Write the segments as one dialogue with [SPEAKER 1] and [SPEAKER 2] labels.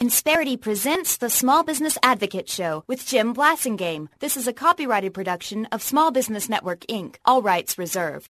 [SPEAKER 1] Insperity presents the Small Business Advocate Show with Jim Blasingame. This is a copyrighted production of Small Business Network, Inc., all rights reserved.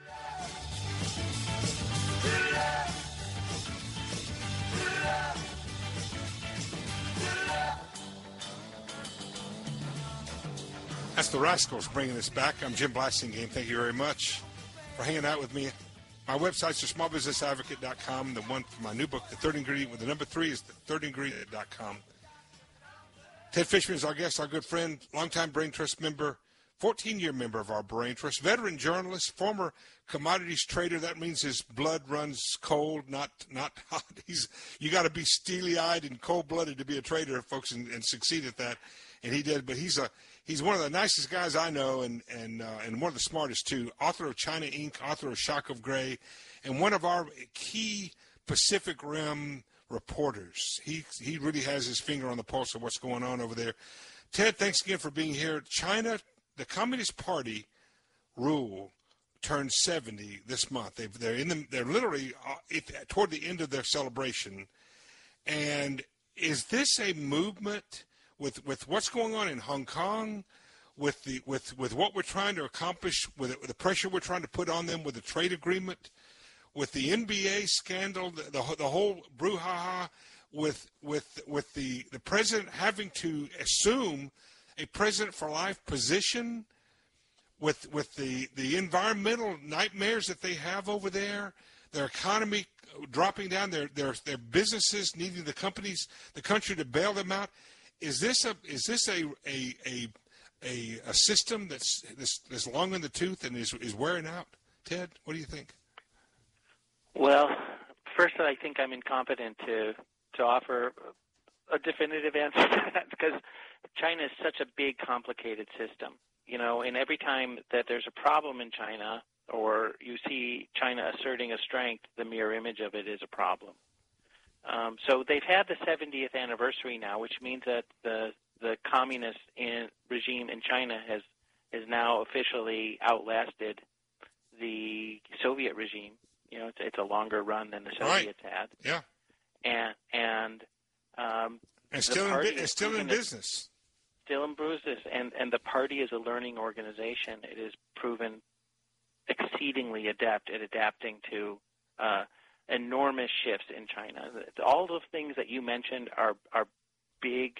[SPEAKER 2] That's the Rascals bringing us back. I'm Jim Blasingame. Thank you very much for hanging out with me. My website's smallbusinessadvocate.com. The one for my new book, The Third Ingredient, with the number 3 is thirdingredient.com. Ted Fishman is our guest, our good friend, longtime Brain Trust member, 14-year member of our Brain Trust, veteran journalist, former commodities trader. That means his blood runs cold, not hot. You got to be steely-eyed and cold-blooded to be a trader, folks, and succeed at that. And he did. But he's one of the nicest guys I know, and one of the smartest too. Author of China Inc., author of Shock of Gray, and one of our key Pacific Rim reporters. He really has his finger on the pulse of what's going on over there. Ted, thanks again for being here. China, the Communist Party rule turned 70 this month. They're literally toward the end of their celebration. And is this a movement? With what's going on in Hong Kong, with what we're trying to accomplish, with the pressure we're trying to put on them with the trade agreement, with the NBA scandal, the whole brouhaha, with the president having to assume a president for life position, with the environmental nightmares that they have over there, their economy dropping down, their businesses needing the country to bail them out. Is this a system that's long in the tooth and is wearing out? Ted, what do you think?
[SPEAKER 3] Well, first, I think I'm incompetent to offer a definitive answer to that because China is such a big, complicated system. You know, and every time that there's a problem in China or you see China asserting a strength, the mirror image of it is a problem. So they've had the 70th anniversary now, which means that the communist regime in China has now officially outlasted the Soviet regime. You know, it's a longer run than the Soviets had.
[SPEAKER 2] Yeah.
[SPEAKER 3] And
[SPEAKER 2] still in business.
[SPEAKER 3] Still in business, and the party is a learning organization. It is proven exceedingly adept at adapting to enormous shifts in China. All the things that you mentioned are big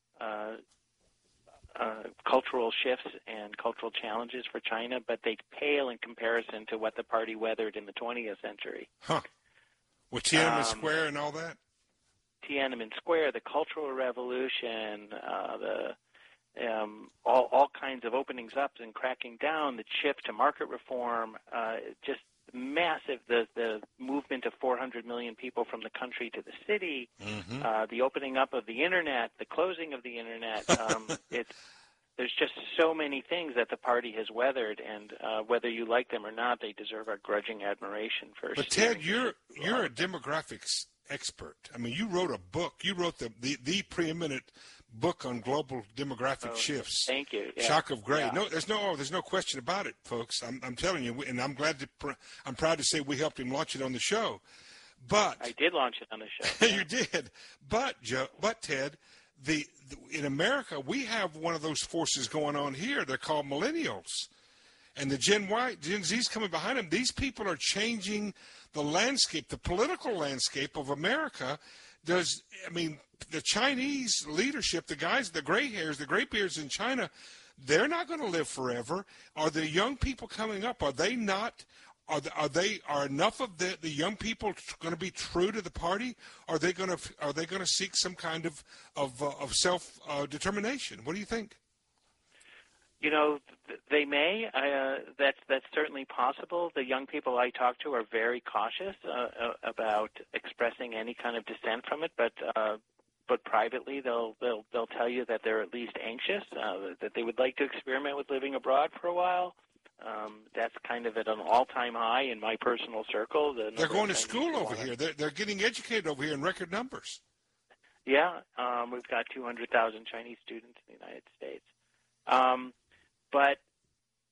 [SPEAKER 3] cultural shifts and cultural challenges for China, but they pale in comparison to what the party weathered in the 20th century.
[SPEAKER 2] Huh. With Tiananmen Square and all that?
[SPEAKER 3] Tiananmen Square, the Cultural Revolution, all kinds of openings up and cracking down, the shift to market reform, just massive, the movement of 400 million people from the country to the city, the opening up of the Internet, the closing of the Internet. There's just so many things that the party has weathered, and whether you like them or not, they deserve our grudging admiration for.
[SPEAKER 2] But Ted, you're a demographics expert. I mean, you wrote a book. You wrote the preeminent book on global demographic shifts.
[SPEAKER 3] Thank you. Yeah.
[SPEAKER 2] Shock of Gray.
[SPEAKER 3] Yeah.
[SPEAKER 2] No, there's no question about it, folks. I'm telling you, and I'm proud to say we helped him launch it on the show. But
[SPEAKER 3] I did launch it on the show.
[SPEAKER 2] You did. But Ted, in America, we have one of those forces going on here. They're called millennials, and the Gen Z's coming behind them. These people are changing the landscape, the political landscape of America. The Chinese leadership, the guys, the gray hairs, the gray beards in China, they're not going to live forever. Are the young people coming up? Are they not? Are enough of the young people going to be true to the party? Are they going to seek some kind of self determination? What do you think?
[SPEAKER 3] You know, they may. That's certainly possible. The young people I talk to are very cautious about expressing any kind of dissent from it, but privately they'll tell you that they're at least anxious, that they would like to experiment with living abroad for a while. That's kind of at an all-time high in my personal circle.
[SPEAKER 2] They're going to school over here. They're getting educated over here in record numbers.
[SPEAKER 3] Yeah, we've got 200,000 Chinese students in the United States. But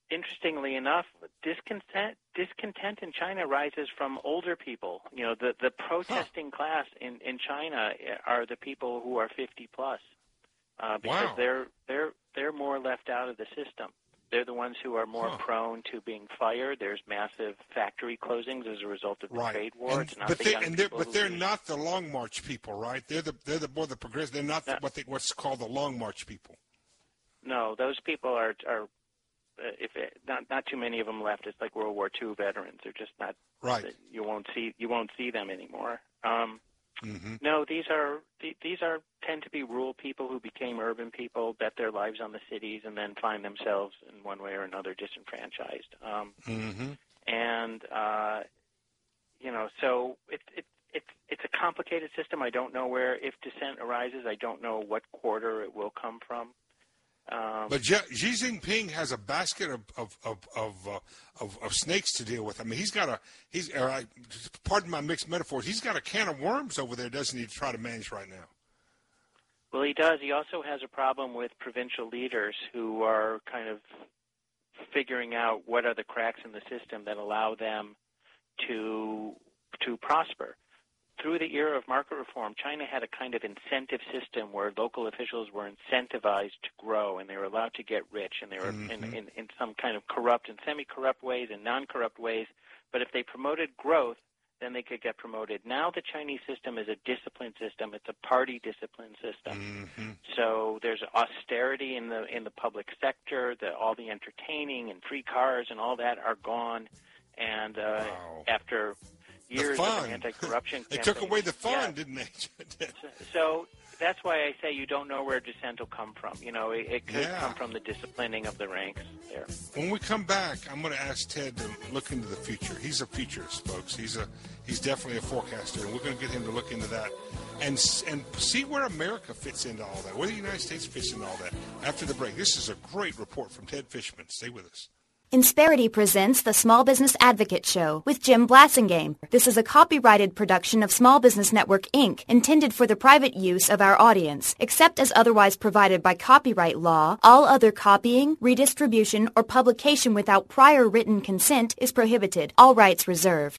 [SPEAKER 3] interestingly enough, discontent in China rises from older people. You know, the protesting class in China are the people who are 50 plus, because they're more left out of the system. They're the ones who are more prone to being fired. There's massive factory closings as a result of the trade war.
[SPEAKER 2] But they're not the Long March people, right? They're the more the progressive. They're not what's called the Long March people.
[SPEAKER 3] No, those people are not too many of them left. It's like World War II veterans. They're just not
[SPEAKER 2] right.
[SPEAKER 3] You won't see them anymore.
[SPEAKER 2] Mm-hmm.
[SPEAKER 3] No, these tend to be rural people who became urban people, bet their lives on the cities, and then find themselves in one way or another disenfranchised. And you know, so it's a complicated system. I don't know if dissent arises. I don't know what quarter it will come from.
[SPEAKER 2] But Xi Jinping has a basket of snakes to deal with. I mean, pardon my mixed metaphors, he's got a can of worms over there, doesn't he, to try to manage right now?
[SPEAKER 3] Well, he does. He also has a problem with provincial leaders who are kind of figuring out what are the cracks in the system that allow them to prosper. Through the era of market reform, China had a kind of incentive system where local officials were incentivized to grow, and they were allowed to get rich, and they were in some kind of corrupt and semi-corrupt ways and non-corrupt ways. But if they promoted growth, then they could get promoted. Now the Chinese system is a discipline system. It's a party discipline system. So there's austerity in the public sector. All the entertaining and free cars and all that are gone. And after years of an anti-corruption campaign.
[SPEAKER 2] They took away the fun, didn't they?
[SPEAKER 3] So that's why I say you don't know where dissent will come from. You know, it could come from the disciplining of the ranks there. When
[SPEAKER 2] we come back, I'm going to ask Ted to look into the future. He's a futurist, folks. He's definitely a forecaster, and we're going to get him to look into that and see where America fits into all that, where the United States fits into all that. After the break, this is a great report from Ted Fishman. Stay with us.
[SPEAKER 1] Insperity presents the Small Business Advocate Show with Jim Blassingame. This is a copyrighted production of Small Business Network, Inc., intended for the private use of our audience. Except as otherwise provided by copyright law, all other copying, redistribution, or publication without prior written consent is prohibited. All rights reserved.